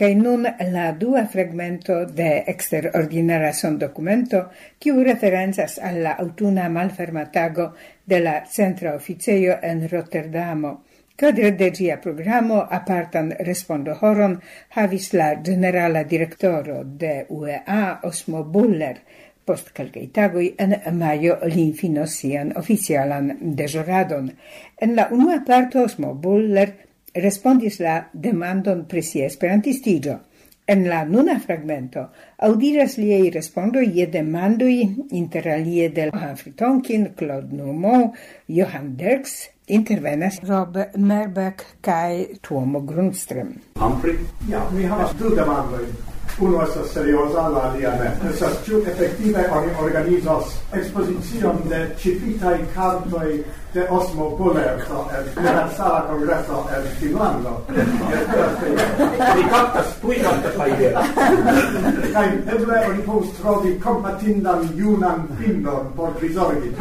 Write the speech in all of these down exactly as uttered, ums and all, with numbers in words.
Kai nun la dua fragmento de exterordinara sondocumento, kiu referenzas alla autuna malfermatago de la Centra Officeio en Rotterdamo. Cadre de gia programo apartan respondo horon havis la generala directoro de U E A Osmo Buller. Post calcei tagoi en maio li fino sian oficialan dejoradon. En la unua parto Osmo Buller respondis la demandon pri sia esperantistigio. En la nuna fragmento audiras liei respondoi je demandoi inter alie del Humphrey Tonkin, Claude Noumeau, Johan Derks, intervenas Rob Merbeck kai Tuomo Grundström. Humphrey? Ja, mi havas du demandoi. Uno estas seriosa, la alia ne. Estas ĉu efektive oni organizas ekspozicion de cipitaj kartoj de Osmo Buller en Universala Kongreso en Finlando. Mi kaptas, tuj kaptas la idea. Kaj eble oni povus trovi kompatindan junan finnon por prizorgi.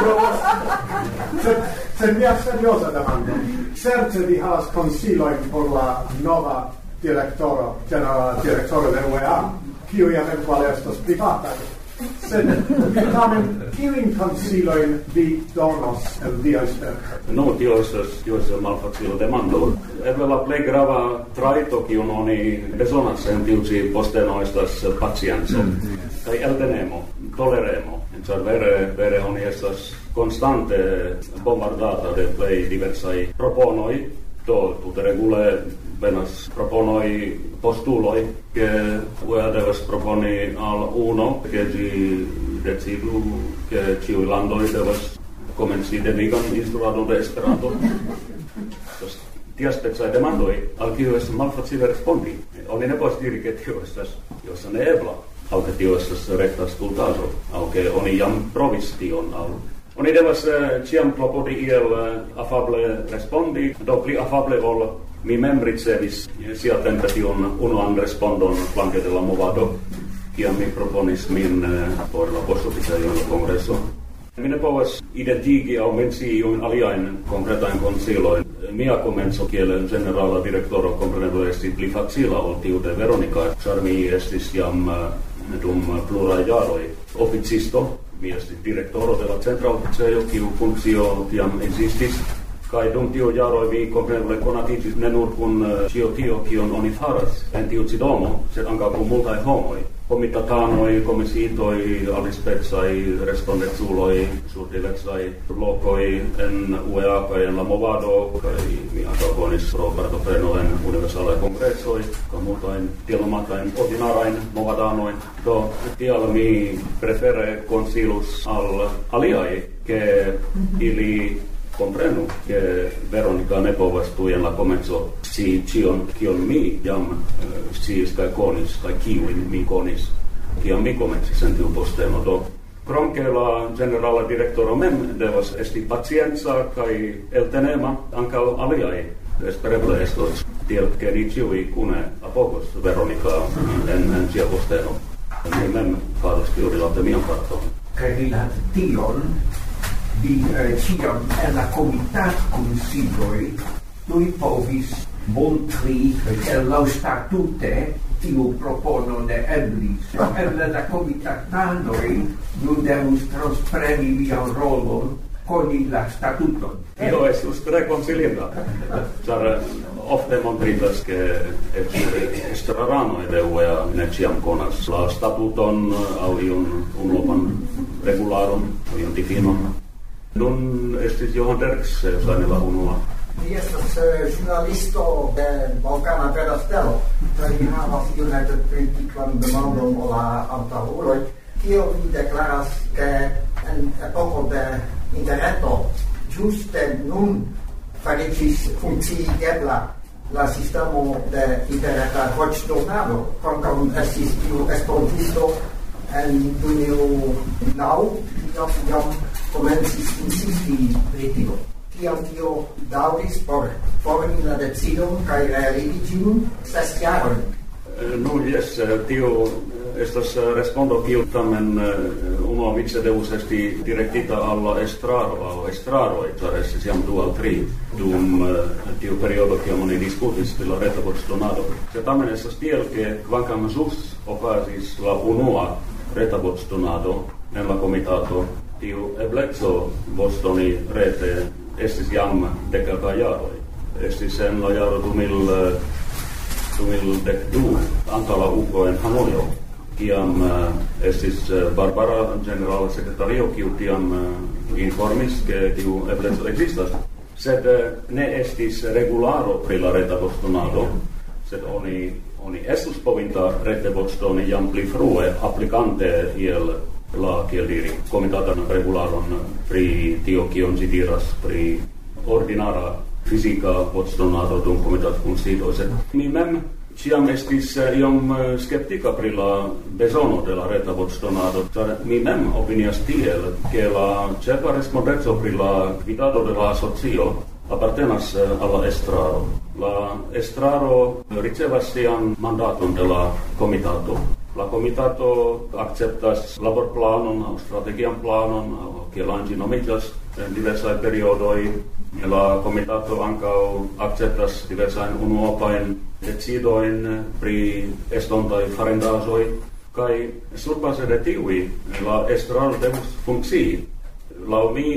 Sed, sed mia serioza demando. Certe vi havas konsilojn por la nova directoro, generala directoro de U E A, kiu eventuale estos privata. Sed vi tamen, kiujn konsilojn vi donos el via sperto? No, tio estas, tio estas malfacila demando. Eble la plej grava trajto, kiun oni bezonas en tiu ĉi posteno, estas pacienco kaj eltenemo, toleremo. Ĉar vere, vere oni estas konstante bombardata de plej diversaj proponoj, do tute regule venas proponoi postuloi che U E A devas proponi al uno che gi decidu che ciui landoi devas comenci denigan instruadon de Esperanto. Tia specai demandoi al kiu est malfacile respondi. Oni ne povas diri che tio estas tio estas neebla, au che tio estas recta stultaĵo, au che oni jam provis tion, au oni devas eh, ciam klopodi iel eh, afable respondi, do pli afable ol mi mem ricevis sia tempe tion unuan respondon flanke de la movado, kiam mi proponis min eh, por la postoficejo de Kongreso. Mi ne povas identigi au mencii iun aliajn konkretajn konsilojn. Mia komenco kiel generala direktoro kompreneble estis pli facila ol tiu de Veronika, ĉar mi estis jam eh, dum pluraj jaroj oficisto. Mi estis direktoro de la Centra Officejo, kiu funkcio tiam existis. Kai dum tiu jaroj mi kompreneble konatiĝis ne nur kun ĉio tio, kion oni faras en tiu ĉi domo, sed ankaŭ kun multaj homoj. Komitatanoj, komisiitoj, alispecaj respondeculoj sur diversaj lokoj en U E A kaj en la movado, kaj mi ankaŭ konis pro partopreno en universalaj kongresoj, kaj multajn diplomatajn ordinarajn movadanojn. Do tial mi prefere konsilus al aliaj, ke ili comprenu che Veronika ne povas tuj en la komenco scii ĉion, kion mi jam sciis kaj konis, kaj kiujn mi konis, kiam mi komencis en tiu posteno. Do krom ke la generala direktoro mem devas esti pacienca kaj eltenema, ankaŭ aliaj espereble estos tiel ke ni ĉiuj kune apogos Veronika en, en ĝia posteno. Mi mem faros tiu rilate mian parton. Kaj rilate tion vi eh, ciam en la comitat consiloi tui povis montri che la statute tiu propono ne eblis. En la comitatanoi nu devus transpreni vian rolon coni la statuton. Tio estus tre consilinda, ĉar ofte montritas che estraranoj de U E A ne ciam konas la statuton aŭ iun unuopan regularon, aŭ iun difinon. Nun estis Johan Derks, ŝajne la unua. Mi estas ĵurnalisto de Balkana Verastelo, kaj mi havas iomete kritiklan demandon al la antaŭuloj. Kiel vi deklaras, ke en epoko de interreto ĝuste nun fariĝis funkciigebla la sistemo de interreta voĉdonado, kvankam estis tiu estontisto en du mil naŭ, jam komencis insisti pri tio. Kiam tio daŭris por formi la decidon kaj realigi ĝin ses jarojn. Nu, jes, tio estas respondo kiu tamen uno vice deus esti directita alla estraro au estraro esse siam dual tri dum uh, tiu periodo che oni discutis pri la reta voĉdonado. Se tamen estas tiel ke kvankam ĵus okazis la unua reta voĉdonado en la komitato, tiu ebleco voĉdoni rete estis jam de kelkaj jaroj. Estis en la jaro du mil dek du antaŭ la uko en Hanojo, kiam uh, estis uh, Barbara generala sekretario, kiu tiam uh, informis ke tiu ebleco ekzistas. Sed uh, ne estis regularo pri la reta voĉdonado, sed oni oni estus povinta rete voĉdoni jam pli frue aplikante iel la, kiel diri, komitatan regularon pri tio, kion ĝi diras pri ordinara fizika voĉdonado dum komitatkunsido. Sed mi mem ciam estis iom skeptika pri la bezono de la reta voĉdonado, ĉar mi mem opinias tiel, ke la ĉefa respondeco pri la gvidado de la asocio apartenas al la estraro. La estraro ricevas sian mandaton de la komitato. La komitato akceptas laborplanon aŭ strategian planon, kiel ĝi nomiĝas, en diversaj periodoj. La komitato ankaŭ akceptas diversajn unuopajn decidojn pri estontaj farendaĵoj, kaj surbaze de tiuj la estraro devus funkcii. Laŭ mi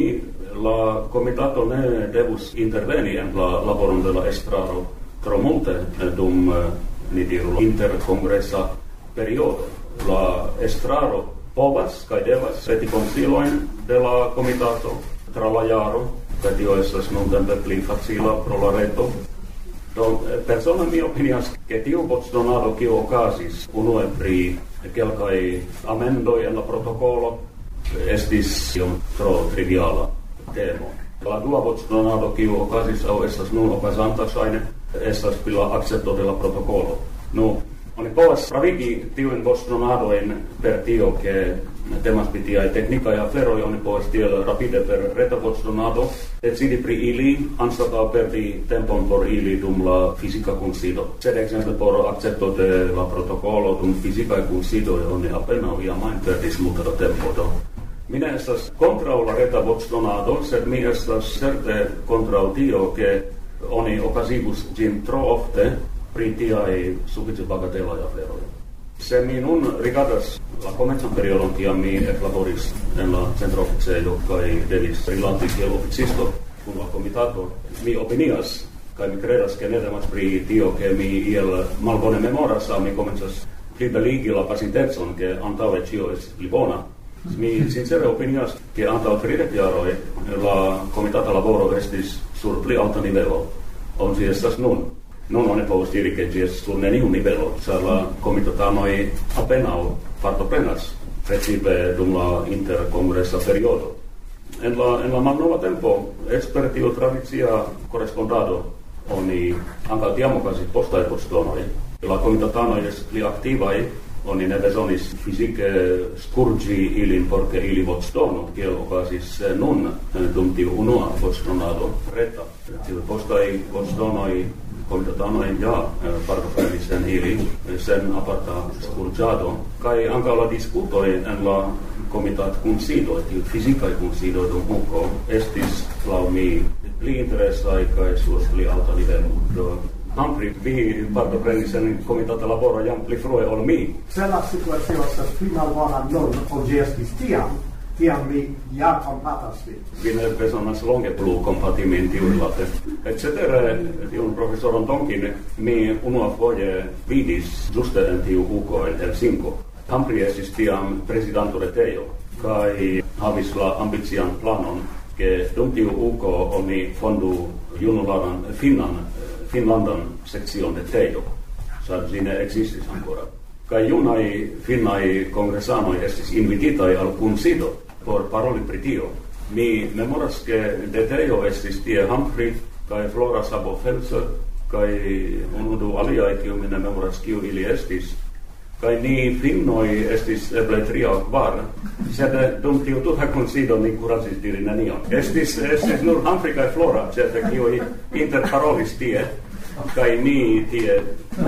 la komitato ne devus interveni en la laboron de la estraro tro multe dum ni diru interkongresa periodo. La estraro povas kaj devas peti konsilojn de la komitato tra la jaro, kaj tio estas nuntempe pli facila pro la reto. Do persone mi opinias ke tiu voĉdonado kiu okazis unue pri kelkaj amendoj en la protokolo estis iom tro triviala temo. La dua voĉdonado kiu okazis aŭ estas nun okazanta ŝajne estas pri la akcepto de la protokolo. Nu, oni povas pravigi tiujn voĉdonadojn per tio, ke temas pri tiaj teknikaj aferoj, oni povas tiel rapide per reta voĉdonado decidi pri ili anstataŭ perdi tempon por ili dum la fizika kunsido. Sed ekzemple por akcepto de la protokolo dum fizikaj kunsidoj oni apenaŭ iam ajn perdis multe da tempo. Do mi ne estas kontraŭ la reta voĉdonado, sed mi estas certe kontraŭ tio, ke oni okazigus ĝin tro ofte pri tiaj sufiĉe bagatelaj aferoj. Se mi nun rigardas la komencan periodon, kiam mi eklaboris en la centroficejo kaj devis rilati kiel oficisto kun la komitato, mi opinias kaj mi kredas ke ne temas pri tio, ke mi iel malbone memoras, aŭ mi komencas plibeligi la pasintecon, ke antaŭe ĉio estis pli bona. Mi sincere opinias ke antaŭ tridek jaroj la komitata laboro estis sur pli alta nivelo, ol ĝi estas nun. Nun oni povas diri ke ĝi estas sur neniu nivelo, ĉar la komitatanoj apenaŭ partoprenas, precipe dum la interkongresa periodo. En la, en la malnova tempo, eĉ per tiu tradicia korespondado, oni ankaŭ tiam okazis postaj voĉdonoj. La komitatanoj estis pli aktivaj, oni ne bezonis fizike skurĝi ilin por ke ili voĉdonu, kiel okazis nun dum tiu unua voĉdonado reta. Tiuj postaj voĉdonoj komitatanoj ja partoprenis en ili sen aparta skurĝado, kaj ankaŭ la diskutoj en la komitatkunsidoj, tiu fizikaj kunsidoj dum uko estis laŭ mi pli interesaj kaj sur pli alta nivelo. Humphrey, vi partoprenis en komitata laboro jam pli frue ol mi. Se la situacio estas pli malbona nun ol ĝi estis tiam, tiam mi ja kompatas vin. Vi ne bezonas longe plu kompati min tiurilate. Et cetere, tiun profesoron Tonkin mi unuafoje vidis ĝuste en tiu uko en Helsinko. Humphrey estis tiam presidanto retejo kaj havis la ambician planon, ke dum tiu uko oni fondu junularan finnan Finlandan sekcion de Tejo, sed ĝi ne ekzistis ancora. Kaj junaj finnaj kongresanoj estis invititaj al kunsido por paroli pri tio. Mi memoras ke de Tejo estis tie Humphrey kaj Flora Sabo-Felser kaj unu du aliaj, kiu mi ne memoras kiu ili estis. Kaj ni finnoj estis eble tri aŭ kvar, sed dum tiu tuta kunsido ni kuracis diri nenion. Estis, estis nur Humphrey kaj Flora, ĉefe kiuj interparolis tie. kai mi tie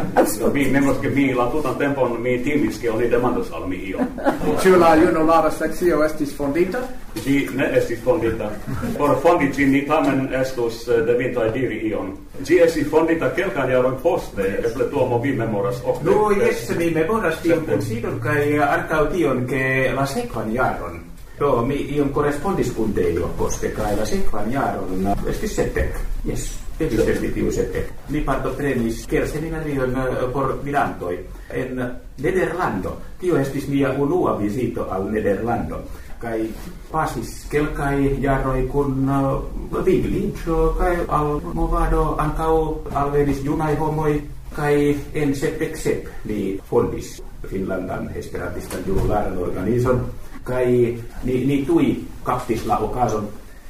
mi menos che mi la tutan tempon mi timis che oni demandos al mi io. Ĉu la junulara sekcio estis fondita? Ĝi ne estis fondita. Por fondi ĝi ni tamen estus devintaj diri ion. Ĝi estis fondita kelkajn jarojn poste, eble tuomo vi memoras ofte. No, jes, mi memoras tion kunsidon kaj ankaŭ tion, ke la sekvan jaron do mi iom korespondis kun teio poste kaj la sekvan jaron estis sepdek. Jes, estis estis tiu sepdek. Mi partoprenis kielseminarion por gvidantoj en Nederlando. Tio estis mia unua vizito al Nederlando. Kai pasis kelkai jaroi kun uh, viglicio kai al movado ancao alvenis junai homoi kai en sepdek sep li fondis Finlandan esperantistan junularan organizon kai ni, ni tui captis la ocasion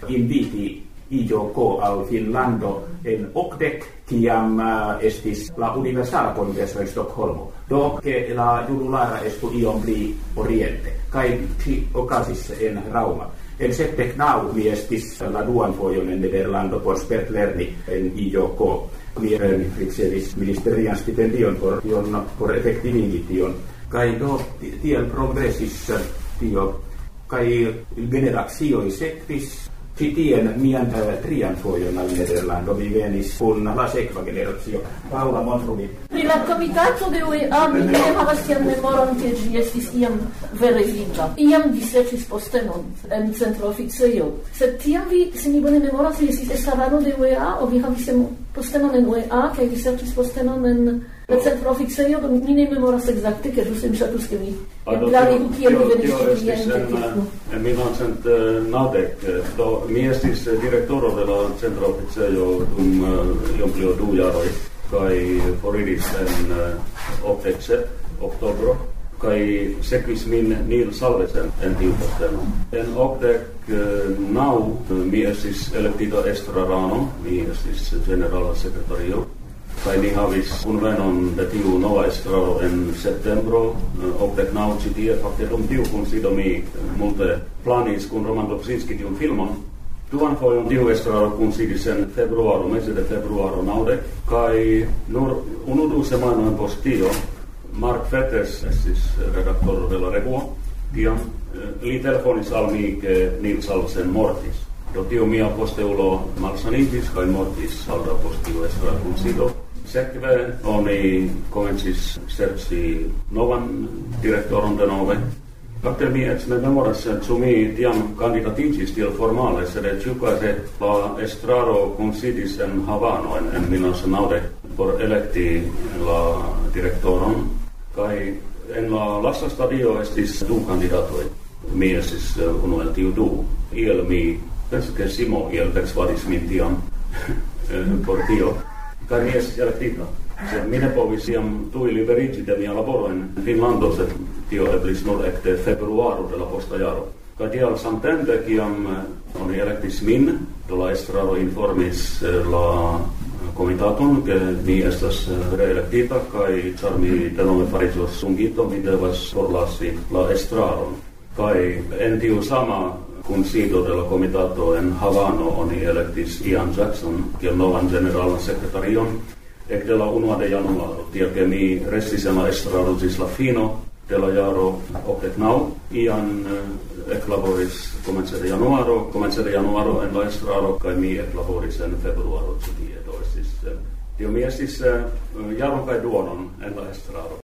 inviti ioko al Finlando en Okdek kiam uh, estis la universala congresso en Stockholmo do che la junulara estu iom pli oriente kai ci ocasis en Rauma en sepdek nau mi estis la duan fojon en Nederlando por spertlerni en ioko mi ricevis ministerian stipendion por tion por effektivigi tion kai do tiel progressis tio kai generacioj sekvis Citien mian uh, trian fojon al Nederlando mi venis kun la sekva generacio. Paula Montrumi. Pri la komitato de U E A mi ne havas tian memoron, ke ĝi estis iam vere viva. Iam vi serĉis postenon en centra oficejo. Sed tiam vi, se mi bone memoras, vi estis estrarano de U E A, o vi havis postenon en U E A, kaj vi serĉis postenon en la centra oficejo, do mi ne memoras ekzakte, ke ĝuste mi ŝatus, ke mi enklarigu kiel vi venis ĉi tie en tekniko. En millenovecentnaŭdek do mi estis direktoro de la centra oficejo dum iom pli ol du jaroj kaj foriris en okdek sep oktobro kaj sekvis min Nils Salvesen en tiu posteno. En okdek naŭ mi estis elektita estrarano, mi estis generala sekretario. Kai ni havis kunvenon de tiu nova estraro en septembro, okdek naŭ ĉi tie fakte dum tiu kunsido mi multe planis kun Roman Dobzinski tiun filmon. Duan fojon tiu estraro kunsidis en februaro, mese de februaro naŭdek, kai nur unu du semajnojn post tio Mark Fettes estis redaktoro de la revuo, tiam li telefonis al mi ke Nils Salvesen mortis. Do tio mia posteulo malsanitis kai mortis salda post tiu estraro kunsido. Sekve oni komencis serĉi novan direktoron denove. Fakte mi eĉ ne memoras, ĉu mi tiam kandidatiĝis tiel formale, sed ĉiukaze la estraro kunsidis en Havano en, en millenovecentnaŭdek por elekti la direktoron, kaj en la lasta stadio estis du kandidatoj. Mi estis unu el tiu du. Iel mi penso ke Simo iel persvadis min tiam por tio. Kai mi estis elektita. Se mi ne povis iam tui liberigi de mia laboro en Finlando, sed tio eblis nur ekde februaro de la posta jaro. Kai tial samtempe, kiam oni elektis min, do la estraro informis la komitaton, ke mi estas reelektita, kai ĉar mi denove fariĝos sungito, mi devas forlasi la estraron. Kai en tiu sama kunsido de la komitato en Havano oni elektis Ian Jackson kiel novan generalan sekretarion ekde la unua de januaro, tiel ke mi restis en la estraro ĝis la fino de la jaro okdek naŭ. Ian eklaboris komence de januaro, komence de januaro en la estraro kaj mi eklaboris en februaro ĉi tie. Do estis tio mi estis jaron kaj duonon en la estraro.